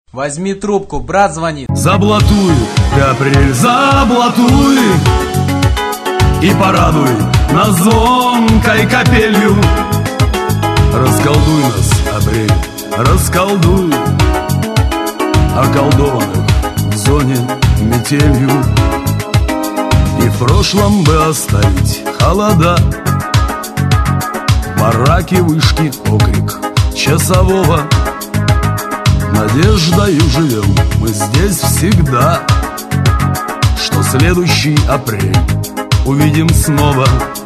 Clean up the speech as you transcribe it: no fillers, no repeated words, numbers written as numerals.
Возьми трубку, брат звонит. Заблатуй, ты, апрель, заблатуй и порадуй нас звонкой капелью. Расколдуй нас, апрель, расколдуй околдованных в зоне метелью. И в прошлом бы оставить холода, бараки, вышки, окрик часового. Надеждою живем мы здесь всегда, что следующий апрель увидим снова.